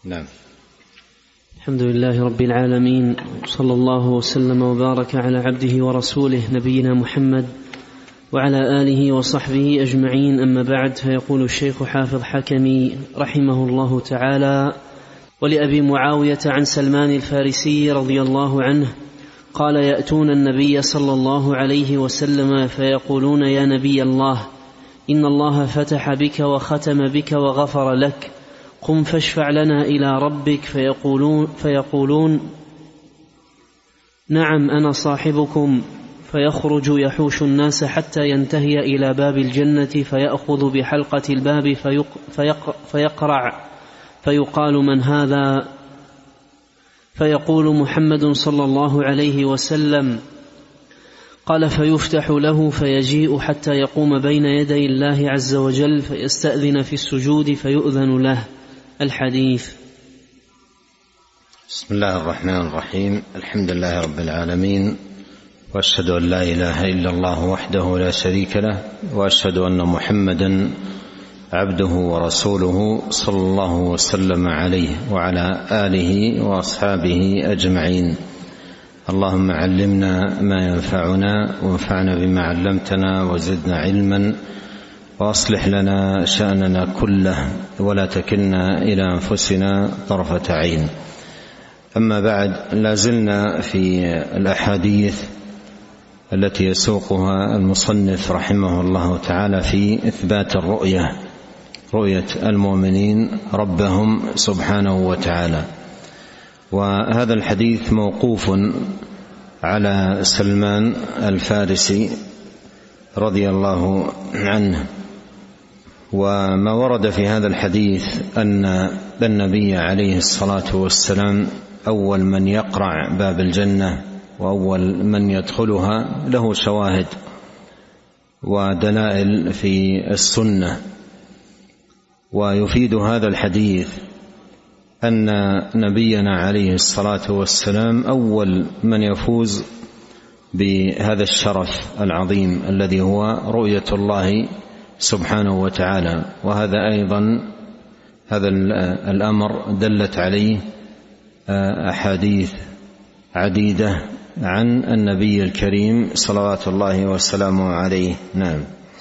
نعم. الحمد لله رب العالمين، صلى الله وسلم وبارك على عبده ورسوله نبينا محمد وعلى آله وصحبه أجمعين، أما بعد. فيقول الشيخ حافظ حكمي رحمه الله تعالى: ولأبي معاوية عن سلمان الفارسي رضي الله عنه قال: يأتون النبي صلى الله عليه وسلم فيقولون: يا نبي الله، إن الله فتح بك وختم بك وغفر لك، قم فاشفع لنا إلى ربك. فيقولون: نعم أنا صاحبكم. فيخرج يحوش الناس حتى ينتهي إلى باب الجنة، فيأخذ بحلقة الباب فيقرع، فيقال: من هذا؟ فيقول: محمد صلى الله عليه وسلم. قال: فيفتح له فيجيء حتى يقوم بين يدي الله عز وجل فيستأذن في السجود فيؤذن له. الحديث. بسم الله الرحمن الرحيم. الحمد لله رب العالمين، وأشهد أن لا إله إلا الله وحده لا شريك له، وأشهد أن محمدا عبده ورسوله صلى الله وسلم عليه وعلى آله وأصحابه أجمعين. اللهم علمنا ما ينفعنا وانفعنا بما علمتنا وزدنا علما، وأصلح لنا شأننا كله ولا تكلنا إلى أنفسنا طرفة عين. أما بعد، لازلنا في الأحاديث التي يسوقها المصنف رحمه الله تعالى في إثبات رؤية المؤمنين ربهم سبحانه وتعالى. وهذا الحديث موقوف على سلمان الفارسي رضي الله عنه. وما ورد في هذا الحديث أن النبي عليه الصلاة والسلام أول من يقرع باب الجنة وأول من يدخلها له شواهد ودلائل في السنة. ويفيد هذا الحديث أن نبينا عليه الصلاة والسلام أول من يفوز بهذا الشرف العظيم الذي هو رؤية الله سبحانه وتعالى. وهذا أيضا هذا الأمر دلت عليه أحاديث عديدة عن النبي الكريم صلوات الله وسلامه عليه. نعم.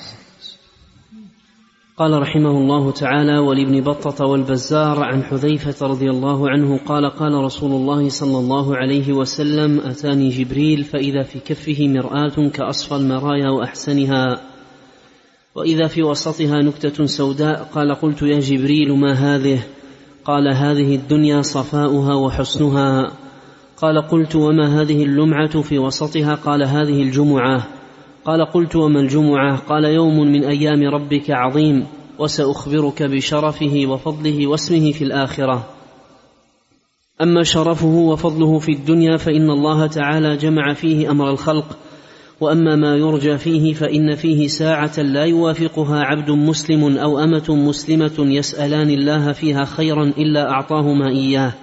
قال رحمه الله تعالى: ولابن بطة والبزار عن حذيفة رضي الله عنه قال: قال رسول الله صلى الله عليه وسلم: أتاني جبريل فإذا في كفه مرآة كأصفى المرايا وأحسنها، وإذا في وسطها نكتة سوداء. قال: قلت: يا جبريل ما هذه؟ قال: هذه الدنيا صفاؤها وحسنها. قال: قلت: وما هذه اللمعة في وسطها؟ قال: هذه الجمعة. قال: قلت: وما الجمعة؟ قال: يوم من أيام ربك عظيم، وسأخبرك بشرفه وفضله واسمه في الآخرة. أما شرفه وفضله في الدنيا فإن الله تعالى جمع فيه أمر الخلق، وأما ما يرجى فيه فإن فيه ساعة لا يوافقها عبد مسلم أو أمة مسلمة يسألان الله فيها خيرا إلا أعطاهما إياه.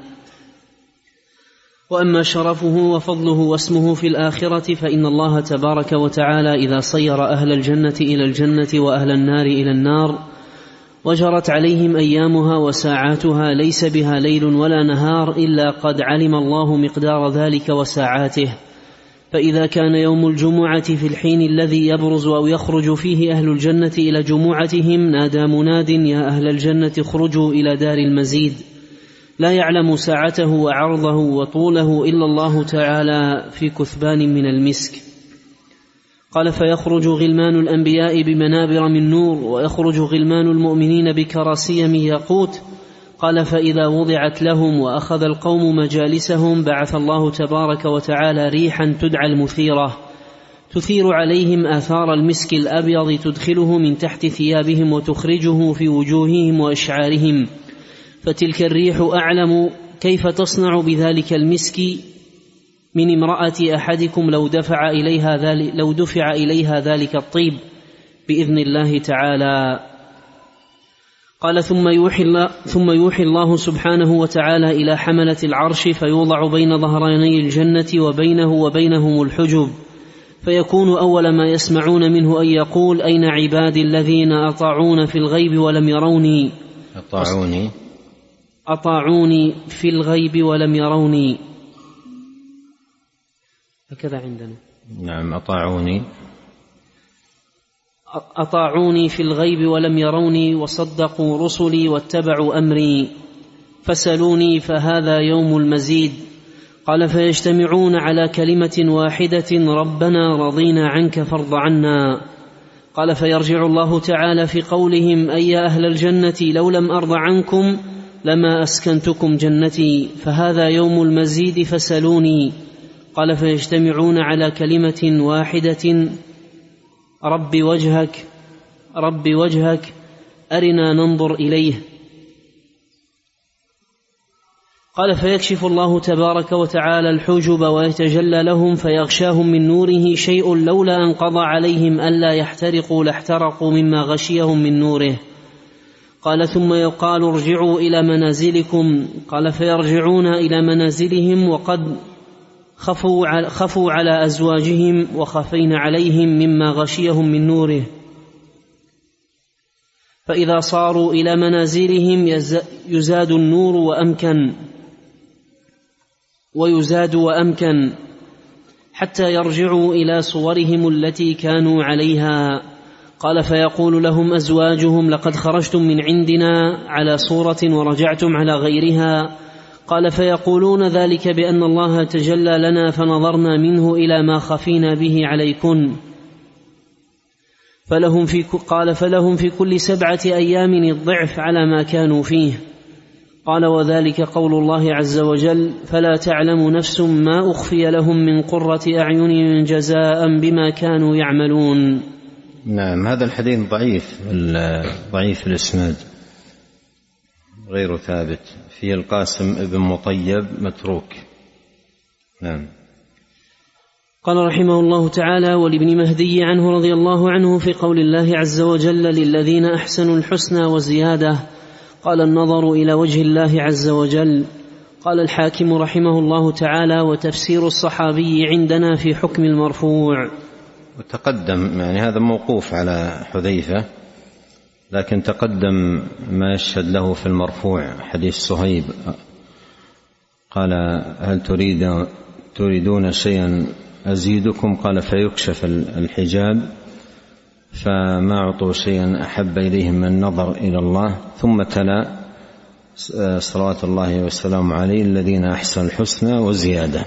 وأما شرفه وفضله واسمه في الآخرة فإن الله تبارك وتعالى إذا صير أهل الجنة إلى الجنة وأهل النار إلى النار وجرت عليهم أيامها وساعاتها ليس بها ليل ولا نهار إلا قد علم الله مقدار ذلك وساعاته. فإذا كان يوم الجمعة في الحين الذي يبرز أو يخرج فيه أهل الجنة إلى جمعتهم نادى مناد: يا أهل الجنة اخرجوا إلى دار المزيد. لا يعلم ساعته وعرضه وطوله إلا الله تعالى في كثبان من المسك. قال: فيخرج غلمان الأنبياء بمنابر من نور، ويخرج غلمان المؤمنين بكراسي من ياقوت. قال: فإذا وضعت لهم وأخذ القوم مجالسهم بعث الله تبارك وتعالى ريحا تدعى المثيرة، تثير عليهم آثار المسك الأبيض، تدخله من تحت ثيابهم وتخرجه في وجوههم وأشعارهم. فتلك الريح أعلم كيف تصنع بذلك المسك من امرأة أحدكم لو دفع إليها ذلك الطيب بإذن الله تعالى. قال: ثم يوحي الله سبحانه وتعالى إلى حملة العرش فيوضع بين ظهراني الجنة وبينه وبينهم الحجب، فيكون أول ما يسمعون منه أن يقول: أين عبادي الذين أطاعون في الغيب ولم يروني؟ أطاعوني في الغيب ولم يروني. هكذا عندنا. نعم. أطاعوني في الغيب ولم يروني وصدقوا رسلي واتبعوا أمري فسلوني فهذا يوم المزيد. قال فيجتمعون على كلمة واحدة ربنا رضينا عنك فارض عنا. قال فيرجع الله تعالى في قولهم أي يا أهل الجنة لو لم أرض عنكم لما أسكنتكم جنتي فهذا يوم المزيد فسلوني. قال فيجتمعون على كلمة واحدة رب وجهك أرنا ننظر إليه. قال فيكشف الله تبارك وتعالى الحجب ويتجلى لهم فيغشاهم من نوره شيء لولا أن قضى عليهم ألا يحترقوا لاحترقوا مما غشيهم من نوره. قال ثم يقال ارجعوا إلى منازلكم. قال فيرجعون إلى منازلهم وقد خفوا على أزواجهم وخفين عليهم مما غشيهم من نوره. فإذا صاروا إلى منازلهم يزاد النور وأمكن حتى يرجعوا إلى صورهم التي كانوا عليها. قال فيقول لهم أزواجهم لقد خرجتم من عندنا على صورة ورجعتم على غيرها. قال فيقولون ذلك بأن الله تجلى لنا فنظرنا منه إلى ما خفينا به عليكن. فلهم في كل 7 أيام الضعف على ما كانوا فيه. قال وذلك قول الله عز وجل فلا تعلم نفس ما أخفي لهم من قرة أعين جزاء بما كانوا يعملون. نعم. هذا الحديث ضعيف الإسناد غير ثابت، فيه القاسم ابن مطيب متروك. نعم. قال رحمه الله تعالى ولابن مهدي عنه رضي الله عنه في قول الله عز وجل للذين أحسنوا الحسنى وزيادة. قال النظر إلى وجه الله عز وجل. قال الحاكم رحمه الله تعالى وتفسير الصحابي عندنا في حكم المرفوع. وتقدم يعني هذا موقوف على حذيفة، لكن تقدم ما يشهد له في المرفوع حديث صهيب قال هل تريدون شيئا أزيدكم؟ قال فيكشف الحجاب فما أعطوا شيئا أحب إليهم من النظر إلى الله. ثم تلا صلوات الله والسلام عليه الذين أحسنوا الحسنى وزيادة.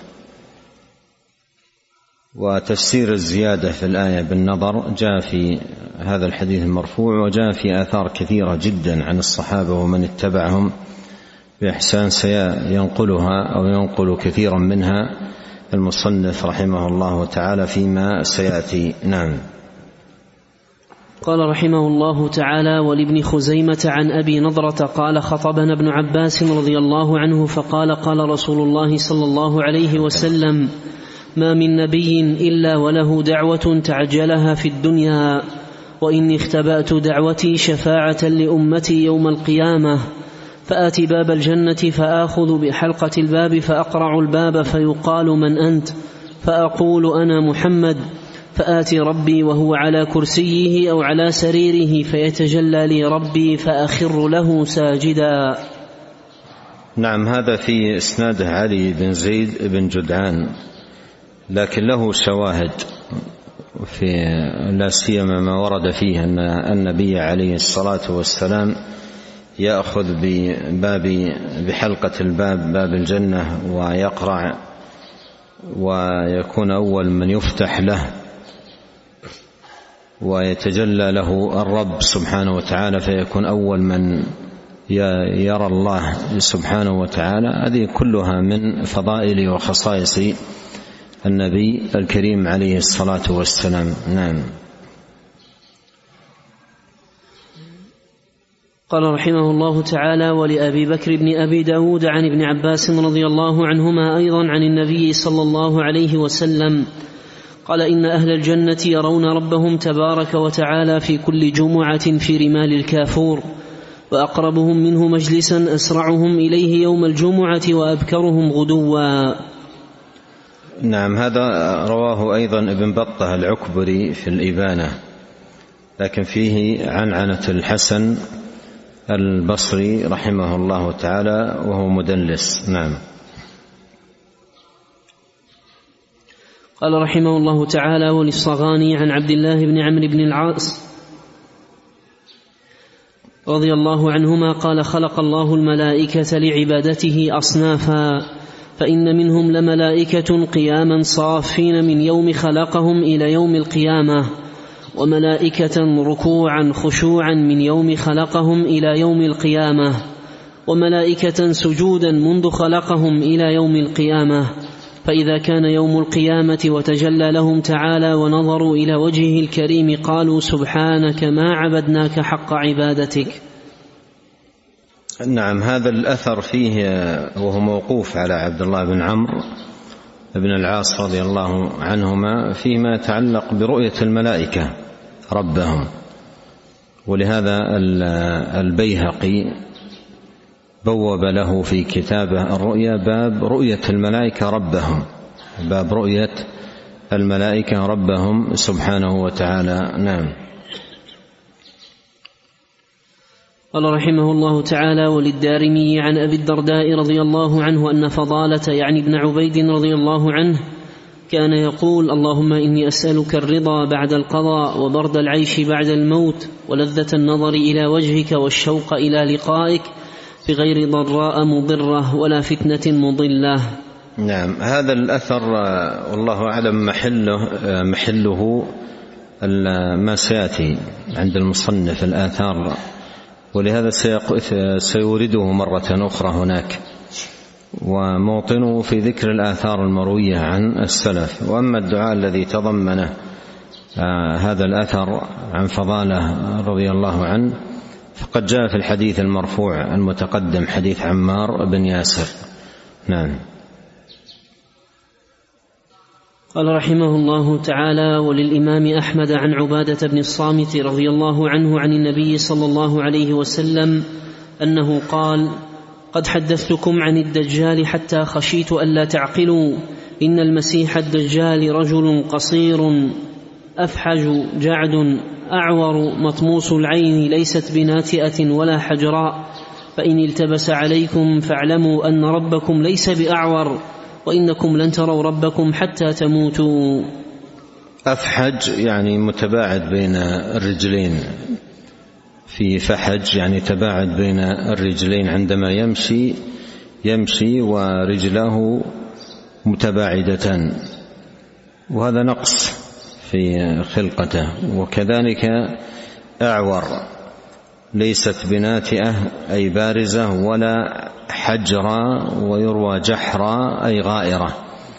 وتفسير الزيادة في الآية بالنظر جاء في هذا الحديث المرفوع، وجاء في آثار كثيرة جدا عن الصحابة ومن اتبعهم بإحسان سينقلها أو ينقل كثيرا منها المصنف رحمه الله تعالى فيما سيأتي. نعم. قال رحمه الله تعالى ولابن خزيمة عن أبي نضرة قال خطبنا ابن عباس رضي الله عنه فقال قال رسول الله صلى الله عليه وسلم ما من نبي إلا وله دعوة تعجلها في الدنيا وإني اختبأت دعوتي شفاعة لأمتي يوم القيامة فآتي باب الجنة فآخذ بحلقة الباب فأقرع الباب فيقال من أنت؟ فأقول أنا محمد. فآتي ربي وهو على كرسيه أو على سريره فيتجلى لي ربي فأخر له ساجدا. نعم. هذا في إسناده علي بن زيد بن جدعان، لكن له شواهد في لا سيما ما ورد فيه أن النبي عليه الصلاة والسلام يأخذ بحلقة الباب باب الجنة ويقرع ويكون أول من يفتح له ويتجلى له الرب سبحانه وتعالى فيكون أول من يرى الله سبحانه وتعالى. هذه كلها من فضائل وخصائص النبي الكريم عليه الصلاة والسلام. نعم. قال رحمه الله تعالى ولأبي بكر بن أبي داود عن ابن عباس رضي الله عنهما أيضا عن النبي صلى الله عليه وسلم قال إن أهل الجنة يرون ربهم تبارك وتعالى في كل جمعة في رمال الكافور، وأقربهم منه مجلسا أسرعهم إليه يوم الجمعة وأبكرهم غدوا. نعم. هذا رواه أيضا ابن بطة العكبري في الإبانة، لكن فيه عنعنة الحسن البصري رحمه الله تعالى وهو مدلس. نعم. قال رحمه الله تعالى: وللصغاني عن عبد الله بن عمرو بن العاص رضي الله عنهما قال: خلق الله الملائكة لعبادته أصنافا، فإن منهم لملائكة قياما صافين من يوم خلقهم إلى يوم القيامة، وملائكة ركوعا خشوعا من يوم خلقهم إلى يوم القيامة، وملائكة سجودا منذ خلقهم إلى يوم القيامة. فإذا كان يوم القيامة وتجلى لهم تعالى ونظروا إلى وجهه الكريم قالوا: سبحانك ما عبدناك حق عبادتك. نعم. هذا الأثر فيه وهو موقوف على عبد الله بن عمرو بن العاص رضي الله عنهما فيما يتعلق برؤية الملائكة ربهم، ولهذا البيهقي بوب له في كتابه الرؤيا باب رؤية الملائكة ربهم، باب رؤية الملائكة ربهم سبحانه وتعالى. نعم. قال رحمه الله تعالى: وللدارمي عن أبي الدرداء رضي الله عنه أن فضالة يعني ابن عبيد رضي الله عنه كان يقول: اللهم إني أسألك الرضا بعد القضاء، وبرد العيش بعد الموت، ولذة النظر إلى وجهك، والشوق إلى لقائك، بغير ضراء مضرة ولا فتنة مضلة. نعم. هذا الأثر والله أعلم محله ما سيأتي عند المصنف الآثار، ولهذا سيورده مرة أخرى هناك، وموطنه في ذكر الآثار المروية عن السلف. وأما الدعاء الذي تضمنه هذا الأثر عن فضالة رضي الله عنه فقد جاء في الحديث المرفوع المتقدم، حديث عمار بن ياسر. نعم. قال رحمه الله تعالى: وللإمام أحمد عن عبادة بن الصامت رضي الله عنه عن النبي صلى الله عليه وسلم أنه قال: قد حدثتكم عن الدجال حتى خشيت ألا تعقلوا، إن المسيح الدجال رجل قصير أفحج جعد أعور مطموس العين ليست بناتئة ولا حجراء، فإن التبس عليكم فاعلموا أن ربكم ليس بأعور، وإنكم لن تروا ربكم حتى تموتوا. أفحج يعني متباعد بين الرجلين، في فحج يعني تباعد بين الرجلين، عندما يمشي ورجله متباعدتان، وهذا نقص في خلقته. وكذلك أعور ليست بناتئة أي بارزة، ولا حجرة، ويروى جحرة أي غائرة.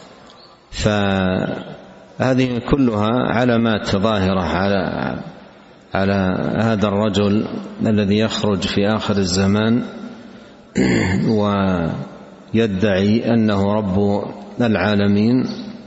فهذه كلها علامات ظاهرة على هذا الرجل الذي يخرج في آخر الزمان ويدعي أنه رب العالمين،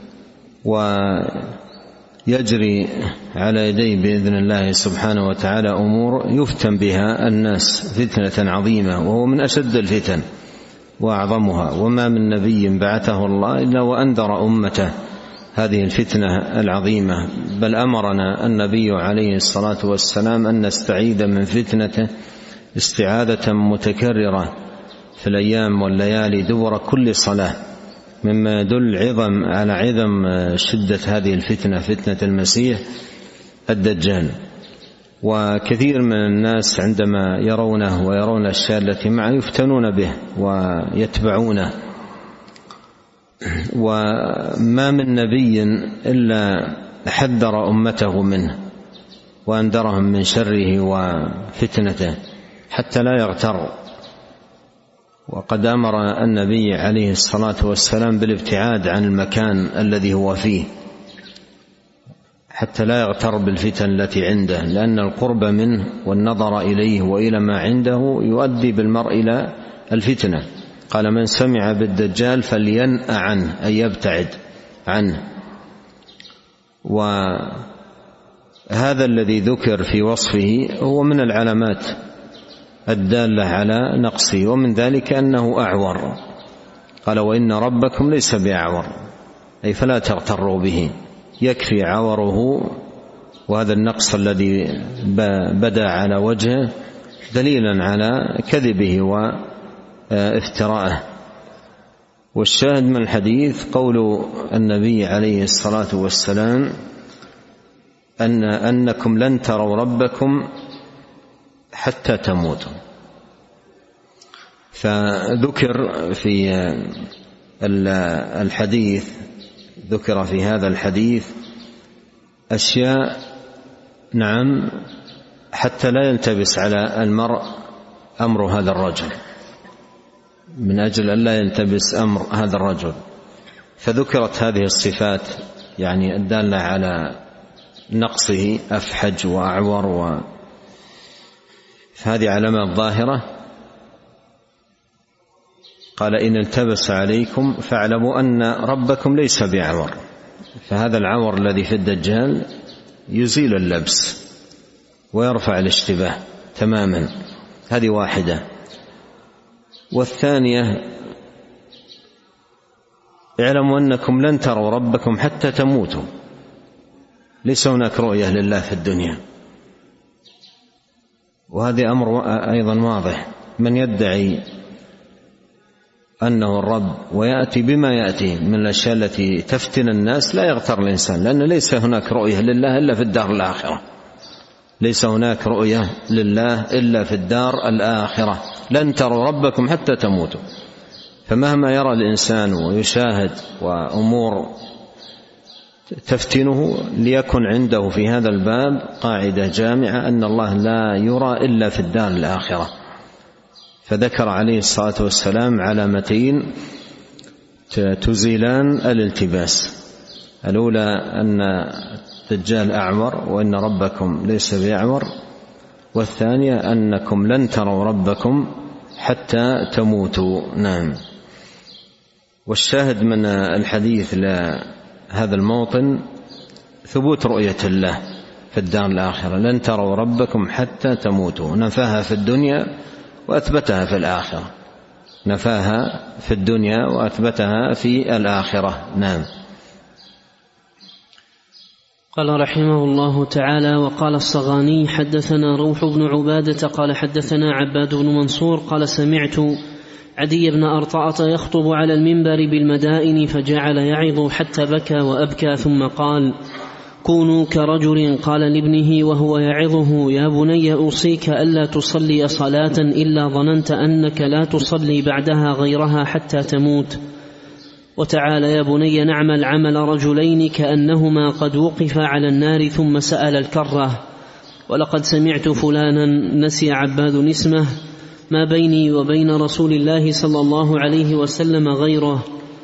ويجري على يديه بإذن الله سبحانه وتعالى أمور يفتن بها الناس فتنة عظيمة، وهو من أشد الفتن وأعظمها. وما من نبي بعثه الله إلا وأنذر أمته هذه الفتنة العظيمة، بل أمرنا النبي عليه الصلاة والسلام أن نستعيذ من فتنته استعاذة متكررة في الأيام والليالي دبر كل صلاة، مما يدل على عظم شدة هذه الفتنة، فتنة المسيح الدجال. وكثير من الناس عندما يرونه ويرون الأشياء التي معه يفتنون به ويتبعونه. وما من نبي إلا حذر أمته منه وأنذرهم من شره وفتنته حتى لا يغتر. وقد أمر النبي عليه الصلاة والسلام بالابتعاد عن المكان الذي هو فيه حتى لا يغتر بالفتن التي عنده، لأن القرب منه والنظر إليه وإلى ما عنده يؤدي بالمرء إلى الفتنة. قال: من سمع بالدجال فلينأ عنه، أي يبتعد عنه. وهذا الذي ذكر في وصفه هو من العلامات الدالة على نقصه، ومن ذلك أنه أعور. قال: وإن ربكم ليس بأعور، أي فلا تغتروا به، يكفي عوره وهذا النقص الذي بدا على وجهه دليلا على كذبه وافتراءه. والشاهد من الحديث قول النبي عليه الصلاة والسلام أنكم لن تروا ربكم حتى تموتوا. فذكر في الحديث، ذكر في هذا الحديث أشياء نعم حتى لا يلتبس على المرء أمر هذا الرجل، من أجل أن لا يلتبس أمر هذا الرجل، فذكرت هذه الصفات يعني الدالة على نقصه، أفحج وأعور، فهذه علامات ظاهرة. قال إن التبس عليكم فاعلموا أن ربكم ليس بعور، فهذا العور الذي في الدجال يزيل اللبس ويرفع الاشتباه تماما. هذه واحدة. والثانية اعلموا أنكم لن تروا ربكم حتى تموتوا، ليس هناك رؤية لله في الدنيا، وهذا أمر أيضا واضح. من يدعي أنه الرب ويأتي بما يأتي من الأشياء التي تفتن الناس لا يغتر الإنسان، لأن ليس هناك رؤية لله إلا في الدار الآخرة، ليس هناك رؤية لله إلا في الدار الآخرة. لن تروا ربكم حتى تموتوا. فمهما يرى الإنسان ويشاهد وأمور تفتنه، ليكن عنده في هذا الباب قاعدة جامعة أن الله لا يرى إلا في الدار الآخرة. فذكر عليه الصلاة والسلام علامتين تزيلان الالتباس: الأولى أن الدجال أعور وإن ربكم ليس بأعور، والثانية أنكم لن تروا ربكم حتى تموتوا. نعم. والشاهد من الحديث لهذا الموطن ثبوت رؤية الله في الدار الآخرة. لن تروا ربكم حتى تموتوا، نفاها في الدنيا وأثبتها في الآخرة، نفاها في الدنيا وأثبتها في الآخرة. نعم. قال رحمه الله تعالى: وقال الصغاني حدثنا روح بن عبادة قال حدثنا عباد بن منصور قال سمعت عدي بن أرطاة يخطب على المنبر بالمدائن فجعل يعظ حتى بكى وأبكى، ثم قال: كونوا كرجل قال لابنه وهو يعظه: يا بني أوصيك ألا تصلي صلاة إلا ظننت أنك لا تصلي بعدها غيرها حتى تموت، وتعال يا بني نعمل عمل رجلين كأنهما قد وقفا على النار ثم سأل الكرة: ولقد سمعت فلانا نسي عباد اسمه ما بيني وبين رسول الله صلى الله عليه وسلم غيره.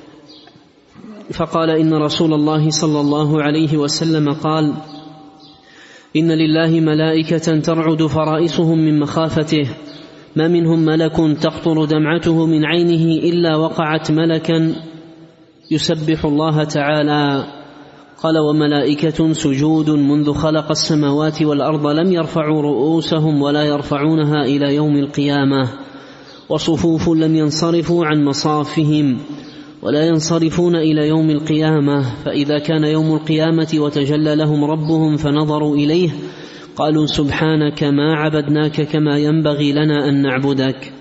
فقال: إن رسول الله صلى الله عليه وسلم قال: إن لله ملائكة ترعد فرائصهم من مخافته، ما منهم ملك تقطر دمعته من عينه إلا وقعت ملكا يسبح الله تعالى. قال: وملائكة سجود منذ خلق السماوات والأرض لم يرفعوا رؤوسهم ولا يرفعونها إلى يوم القيامة، وصفوف لم ينصرفوا عن مصافهم ولا ينصرفون إلى يوم القيامة، فإذا كان يوم القيامة وتجلى لهم ربهم فنظروا إليه قالوا: سبحانك ما عبدناك كما ينبغي لنا أن نعبدك.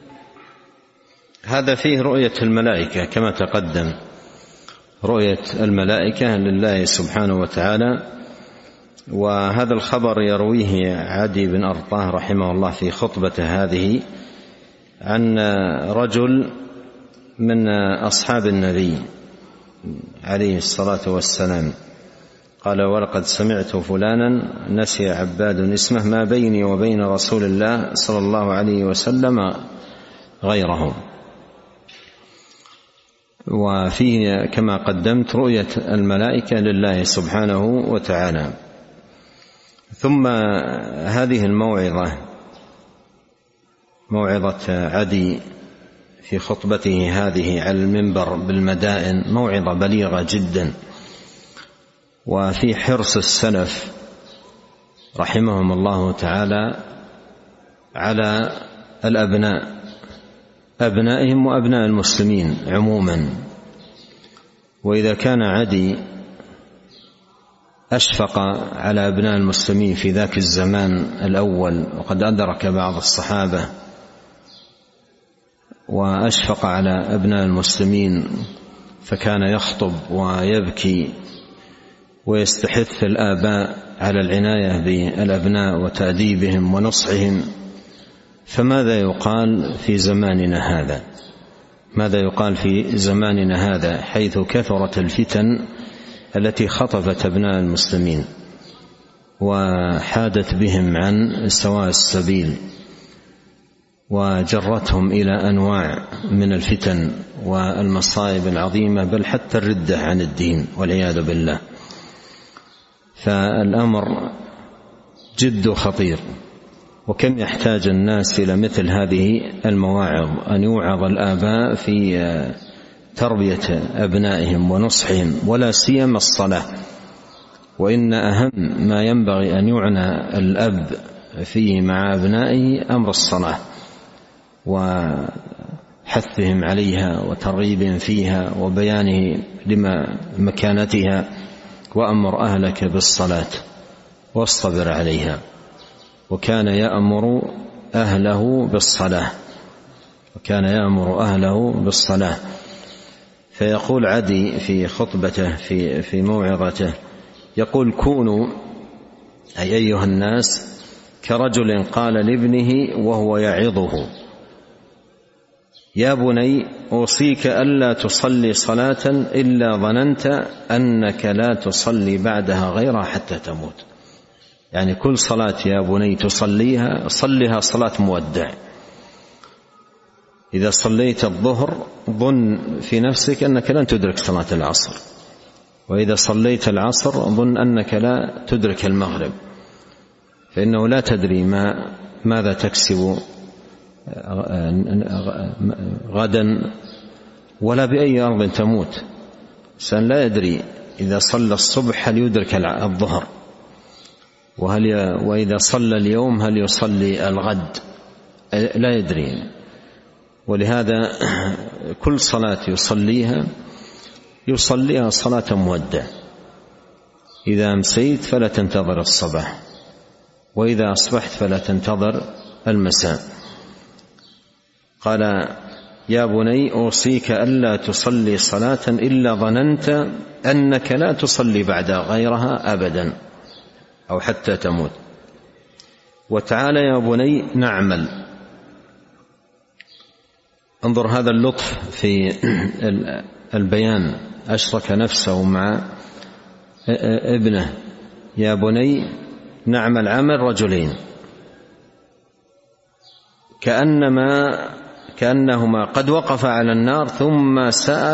هذا فيه رؤية الملائكة كما تقدم، رؤية الملائكة لله سبحانه وتعالى. وهذا الخبر يرويه عدي بن أرطاه رحمه الله في خطبته هذه عن رجل من أصحاب النبي عليه الصلاة والسلام قال: ولقد سمعت فلانا نسي عباد اسمه ما بيني وبين رسول الله صلى الله عليه وسلم غيره. وفيه كما قدمت رؤية الملائكة لله سبحانه وتعالى. ثم هذه الموعظة، موعظة عدي في خطبته هذه على المنبر بالمدائن، موعظة بليغة جدا، وفي حرص السلف رحمهم الله تعالى على الأبناء، أبنائهم وأبناء المسلمين عموما. وإذا كان عدي أشفق على أبناء المسلمين في ذاك الزمان الأول، وقد أدرك بعض الصحابة، وأشفق على أبناء المسلمين فكان يخطب ويبكي ويستحث الآباء على العناية بالأبناء وتأديبهم ونصحهم. فماذا يقال في زماننا هذا؟ ماذا يقال في زماننا هذا حيث كثرت الفتن التي خطفت أبناء المسلمين وحادت بهم عن سواء السبيل وجرتهم إلى أنواع من الفتن والمصائب العظيمة، بل حتى الردة عن الدين والعياذ بالله. فالأمر جد خطير، وكم يحتاج الناس إلى مثل هذه المواعظ، أن يوعظ الآباء في تربية أبنائهم ونصحهم، ولا سيما الصلاة. وإن أهم ما ينبغي أن يعنى الأب فيه مع أبنائه أمر الصلاة، وحثهم عليها وترغيبهم فيها وبيانه لما مكانتها. وأمر أهلك بالصلاة واصطبر عليها. وكان يأمر أهله بالصلاة، وكان يأمر أهله بالصلاة. فيقول عدي في خطبته في موعظته، يقول: كونوا أي أيها الناس كرجل قال لابنه وهو يعظه: يا بني أوصيك ألا تصلي صلاة إلا ظننت أنك لا تصلي بعدها غيرها حتى تموت. يعني كل صلاة يا بني تصليها صلها صلاة مودع. إذا صليت الظهر ظن في نفسك أنك لن تدرك صلاة العصر، وإذا صليت العصر ظن أنك لا تدرك المغرب، فإنه لا تدري ماذا تكسب غدا ولا بأي أرض تموت. إنسان لا يدري إذا صلى الصبح هل يدرك الظهر، وإذا صلى اليوم هل يصلي الغد، لا يدري. ولهذا كل صلاة يصليها صلاة مودع. إذا أمسيت فلا تنتظر الصباح، وإذا أصبحت فلا تنتظر المساء. قال: يا بني أوصيك ألا تصلي صلاة إلا ظننت أنك لا تصلي بعد غيرها أبدا أو حتى تموت. وتعالى يا بني نعمل. انظر هذا اللطف في البيان، أشرك نفسه مع ابنه. يا بني نعمل عمل رجلين، كأنهما قد وقف على النار ثم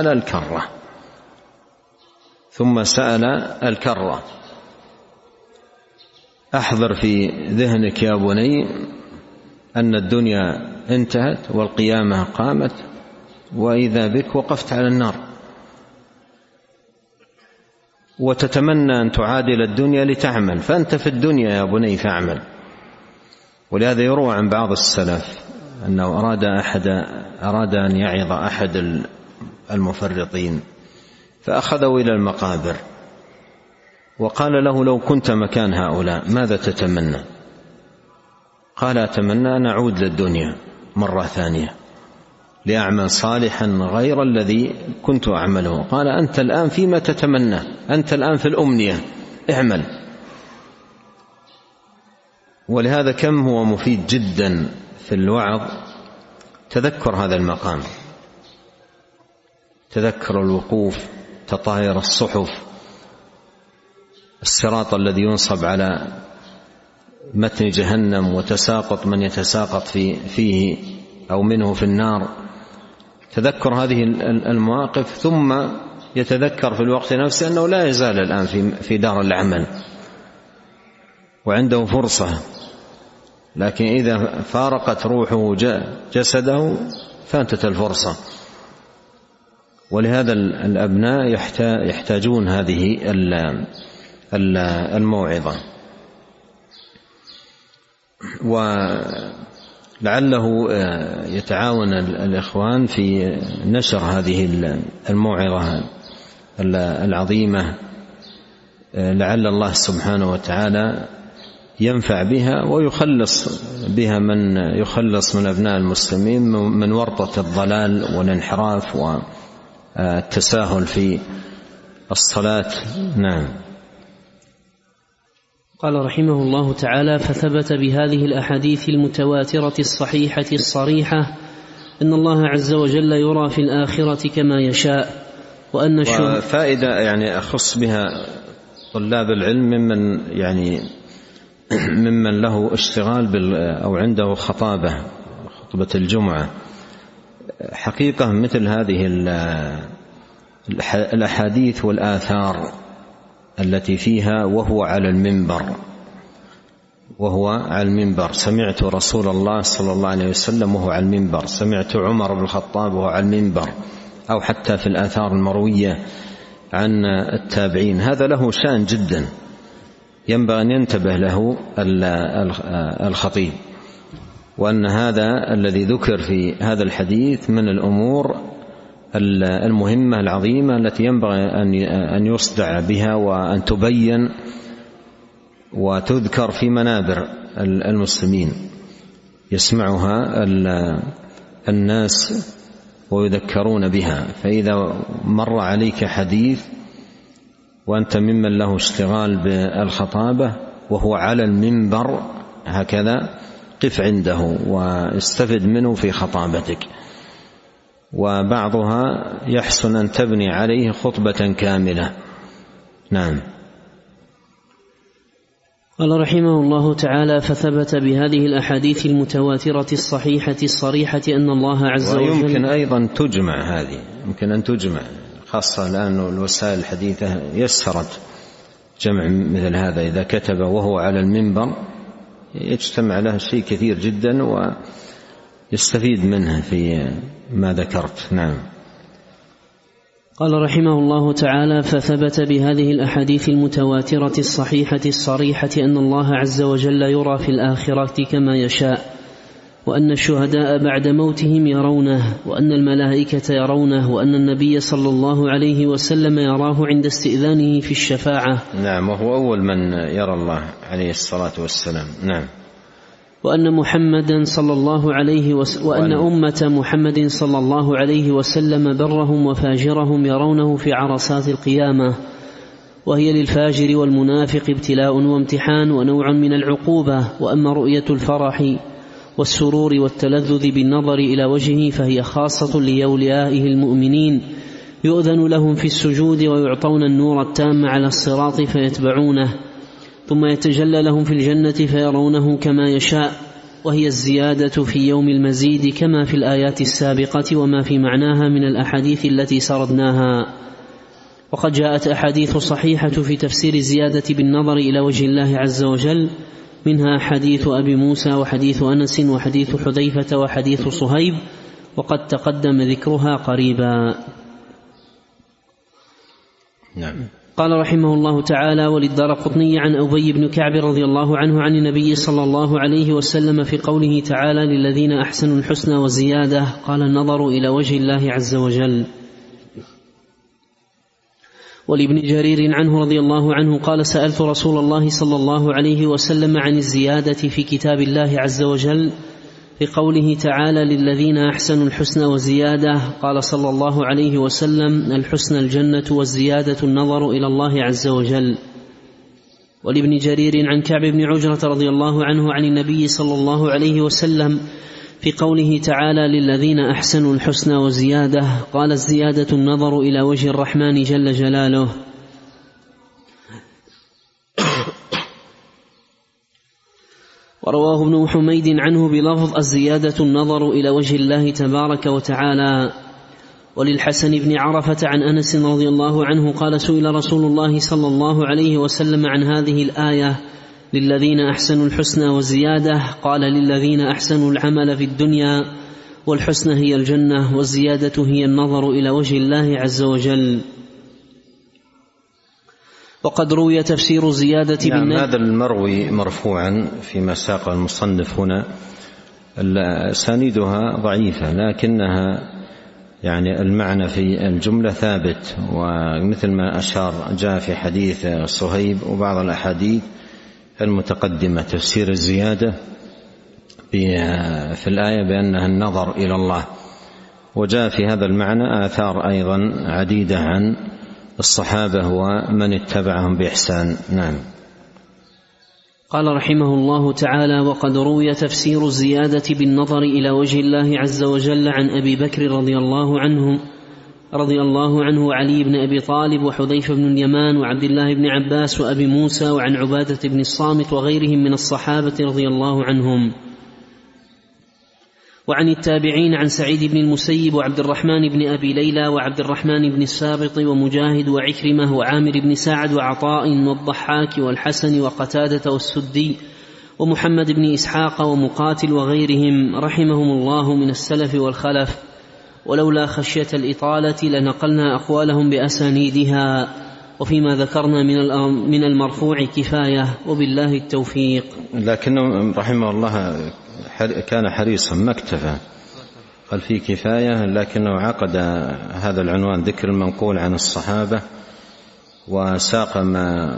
سأل الكرة. أحضر في ذهنك يا بني أن الدنيا انتهت والقيامة قامت، وإذا بك وقفت على النار، وتتمنى أن تعادل الدنيا لتعمل، فأنت في الدنيا يا بني فاعمل. ولهذا يروى عن بعض السلف أنه أراد أن يعظ أحد المفرطين، فأخذوا إلى المقابر وقال له: لو كنت مكان هؤلاء ماذا تتمنى؟ قال: أتمنى أن أعود للدنيا مرة ثانية لأعمل صالحا غير الذي كنت أعمله. قال: أنت الآن فيما تتمنى، أنت الآن في الأمنية، اعمل. ولهذا كم هو مفيد جدا في الوعظ تذكر هذا المقام، تذكر الوقوف، تطاير الصحف، الصراط الذي ينصب على متن جهنم وتساقط من يتساقط فيه أو منه في النار. تذكر هذه المواقف، ثم يتذكر في الوقت نفسه أنه لا يزال الآن في دار العمل وعنده فرصة، لكن إذا فارقت روحه جسده فاتت الفرصة. ولهذا الأبناء يحتاجون هذه الموعظة. ولعله يتعاون الإخوان في نشر هذه الموعظة العظيمة لعل الله سبحانه وتعالى ينفع بها ويخلص بها من يخلص من أبناء المسلمين من ورطة الضلال والانحراف والتساهل في الصلاة. نعم. قال رحمه الله تعالى: فثبت بهذه الأحاديث المتواترة الصحيحة الصريحة أن الله عز وجل يرى في الآخرة كما يشاء، وأن فائدة يعني أخص بها طلاب العلم ممن له اشتغال أو عنده خطبة الجمعة. حقيقة مثل هذه الأحاديث والآثار التي فيها وهو على المنبر، سمعت رسول الله صلى الله عليه وسلم وهو على المنبر، سمعت عمر بن الخطاب وهو على المنبر، أو حتى في الآثار المروية عن التابعين، هذا له شأن جدا ينبغي أن ينتبه له الخطيب، وأن هذا الذي ذكر في هذا الحديث من الأمور المهمة العظيمة التي ينبغي أن يصدع بها وأن تبين وتذكر في منابر المسلمين، يسمعها الناس ويذكرون بها. فإذا مر عليك حديث وأنت ممن له اشتغال بالخطابة وهو على المنبر هكذا، قف عنده واستفد منه في خطابتك، وبعضها يحسن أن تبني عليه خطبة كاملة. نعم. قال رحمه الله تعالى: فثبت بهذه الأحاديث المتواترة الصحيحة الصريحة أن الله عز وجل، ويمكن أيضا تجمع، هذه يمكن أن تجمع، خاصة الآن الوسائل الحديثة يسرت جمع مثل هذا، إذا كتب وهو على المنبر يجتمع له شيء كثير جدا ويستفيد منه في ما ذكرت. نعم. قال رحمه الله تعالى: فثبت بهذه الأحاديث المتواترة الصحيحة الصريحة أن الله عز وجل يرى في الآخرة كما يشاء، وأن الشهداء بعد موتهم يرونه، وأن الملائكة يرونه، وأن النبي صلى الله عليه وسلم يراه عند استئذانه في الشفاعة. نعم، وهو أول من يرى الله عليه الصلاة والسلام. نعم. وأن محمدا صلى الله عليه وأن أمة محمد صلى الله عليه وسلم برهم وفاجرهم يرونه في عرصات القيامة، وهي للفاجر والمنافق ابتلاء وامتحان ونوع من العقوبة. وأما رؤية الفرح والسرور والتلذذ بالنظر إلى وجهه فهي خاصة لأوليائه المؤمنين، يؤذن لهم في السجود ويعطون النور التام على الصراط فيتبعونه، ثم يتجلى لهم في الجنة فيرونه كما يشاء، وهي الزيادة في يوم المزيد كما في الآيات السابقة وما في معناها من الأحاديث التي سردناها. وقد جاءت أحاديث صحيحة في تفسير الزيادة بالنظر إلى وجه الله عز وجل، منها حديث أبي موسى وحديث أنس وحديث حذيفة وحديث صهيب، وقد تقدم ذكرها قريبا. نعم. قال رحمه الله تعالى: وللدارقطني عن أبي بن كعب رضي الله عنه عن النبي صلى الله عليه وسلم في قوله تعالى: للذين أحسنوا الحسنى وزيادة، قال: النظر إلى وجه الله عز وجل. ولابن جرير عنه رضي الله عنه قال: سألت رسول الله صلى الله عليه وسلم عن الزيادة في كتاب الله عز وجل في قوله تعالى: للذين أحسنوا الحسنى وزيادة، قال صلى الله عليه وسلم: الحسنى الجنة والزيادة النظر إلى الله عز وجل. ولابن جرير عن كعب بن عجرة رضي الله عنه عن النبي صلى الله عليه وسلم في قوله تعالى: للذين أحسنوا الحسنى وزيادة، قال: الزيادة النظر إلى وجه الرحمن جل جلاله. ورواه ابن حميد عنه بلفظ: الزيادة النظر إلى وجه الله تبارك وتعالى. وللحسن بن عرفة عن أنس رضي الله عنه قال: سئل رسول الله صلى الله عليه وسلم عن هذه الآية: للذين أحسنوا الحسنى وزيادة، قال: للذين أحسنوا العمل في الدنيا، والحسنى هي الجنة، والزيادة هي النظر إلى وجه الله عز وجل. وقد روي تفسير زيادة هذا المروي مرفوعا فيما ساق المصنف هنا، أسانيدها ضعيفة، لكنها يعني المعنى في الجملة ثابت، ومثل ما أشار جاء في حديث صهيب وبعض الأحاديث المتقدمة تفسير الزيادة في الآية بأنها النظر إلى الله. وجاء في هذا المعنى آثار أيضا عديدة عن الصحابة ومن اتبعهم بإحسان. نعم. قال رحمه الله تعالى: وقد روي تفسير الزيادة بالنظر إلى وجه الله عز وجل عن أبي بكر رضي الله عنه وعلي بن أبي طالب وحذيفة بن اليمان وعبد الله بن عباس وأبي موسى وعن عبادة بن الصامت وغيرهم من الصحابة رضي الله عنهم، وعن التابعين عن سعيد بن المسيب وعبد الرحمن بن أبي ليلى وعبد الرحمن بن السابط ومجاهد وعكرمة وعامر بن سعد وعطاء والضحاك والحسن وقتادة والسدي ومحمد بن إسحاق ومقاتل وغيرهم رحمهم الله من السلف والخلف، ولولا خشية الإطالة لنقلنا أقوالهم بأسانيدها، وفيما ذكرنا من المرفوع كفاية، وبالله التوفيق. لكنه رحمه الله كان حريصا ما اكتفى، قال في كفاية، لكنه عقد هذا العنوان ذكر المنقول عن الصحابة وساق ما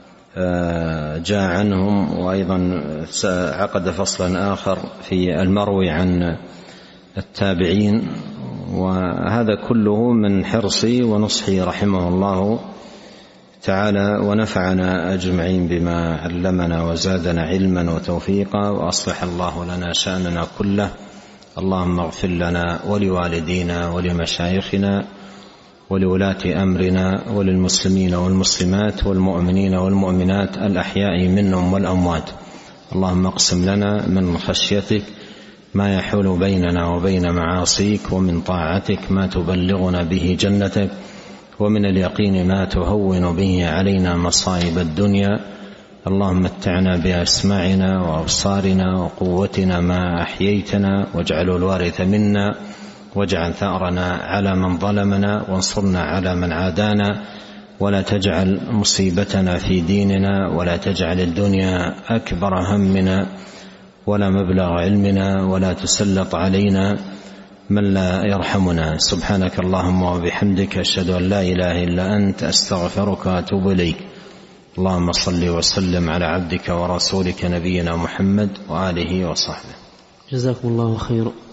جاء عنهم، وأيضا عقد فصلا آخر في المروي عن التابعين، وهذا كله من حرصي ونصحي رحمه الله تعالى، ونفعنا أجمعين بما علمنا وزادنا علما وتوفيقا، وأصلح الله لنا شأننا كله. اللهم اغفر لنا ولوالدينا ولمشايخنا ولولاة أمرنا وللمسلمين والمسلمات والمؤمنين والمؤمنات الأحياء منهم والأموات. اللهم اقسم لنا من خشيتك ما يحول بيننا وبين معاصيك، ومن طاعتك ما تبلغنا به جنتك، ومن اليقين ما تهون به علينا مصائب الدنيا. اللهم متعنا بأسماعنا وأبصارنا وقوتنا ما أحييتنا، واجعل الوارث منا، واجعل ثأرنا على من ظلمنا، وانصرنا على من عادانا، ولا تجعل مصيبتنا في ديننا، ولا تجعل الدنيا أكبر همنا ولا مبلغ علمنا، ولا تسلط علينا من لا يرحمنا. سبحانك اللهم وبحمدك، أشهد أن لا إله إلا أنت، أستغفرك وأتوب إليك. اللهم صل وسلم على عبدك ورسولك نبينا محمد وآله وصحبه. جزاكم الله خيرا.